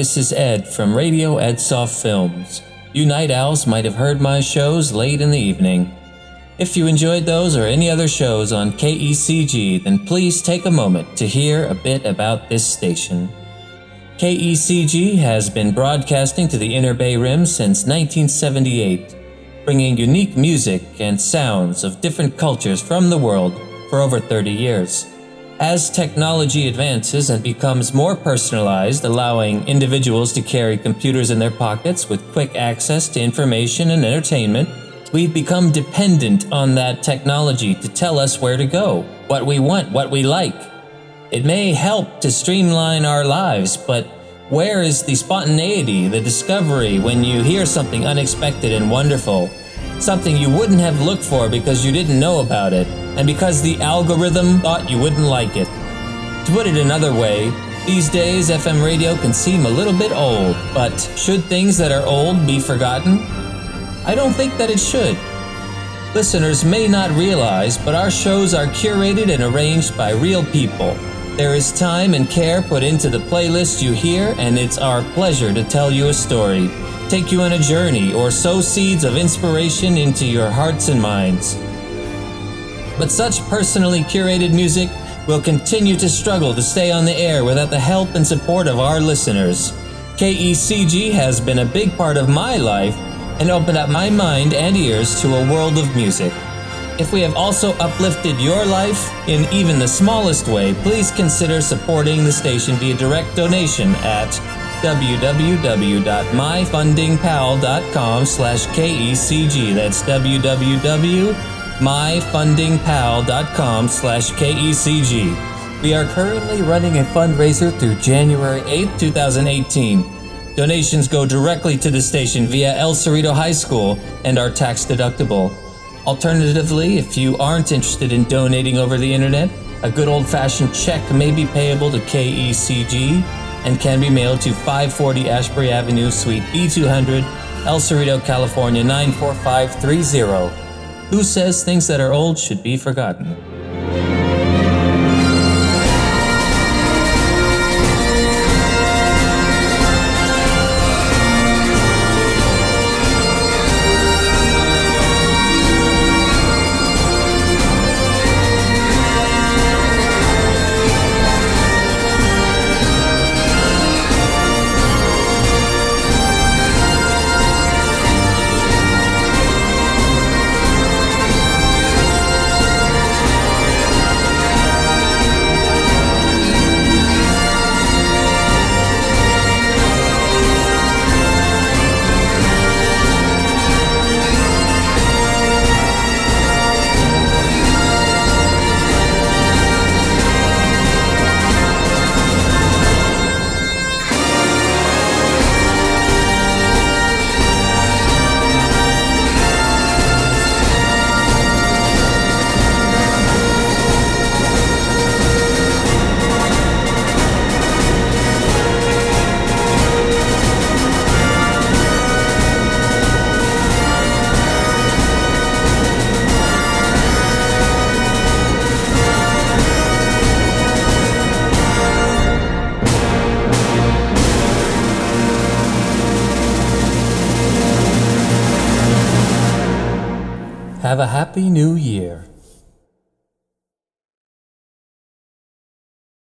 this is Ed from Radio Edsoft Films. You night owls might have heard my shows late in the evening. If you enjoyed those or any other shows on KECG, then please take a moment to hear a bit about this station. KECG has been broadcasting to the Inner Bay Rim since 1978, bringing unique music and sounds of different cultures from the world for over 30 years. As technology advances and becomes more personalized, allowing individuals to carry computers in their pockets with quick access to information and entertainment, we've become dependent on that technology to tell us where to go, what we want, what we like. It may help to streamline our lives, but where is the spontaneity, the discovery when you hear something unexpected and wonderful? Something you wouldn't have looked for because you didn't know about it, and because the algorithm thought you wouldn't like it. To put it another way, these days FM radio can seem a little bit old, but should things that are old be forgotten? I don't think that it should. Listeners may not realize, but our shows are curated and arranged by real people. There is time and care put into the playlist you hear, and it's our pleasure to tell you a story, take you on a journey, or sow seeds of inspiration into your hearts and minds. But such personally curated music will continue to struggle to stay on the air without the help and support of our listeners. KECG has been a big part of my life and opened up my mind and ears to a world of music. If we have also uplifted your life in even the smallest way, please consider supporting the station via direct donation at www.myfundingpal.com/KECG. That's www.myfundingpal.com/KECG. We are currently running a fundraiser through January 8th, 2018. Donations go directly to the station via El Cerrito High School and are tax deductible. Alternatively, if you aren't interested in donating over the internet, a good old-fashioned check may be payable to KECG and can be mailed to 540 Ashbury Avenue, Suite B200, El Cerrito, California 94530. Who says things that are old should be forgotten? Have a happy new year.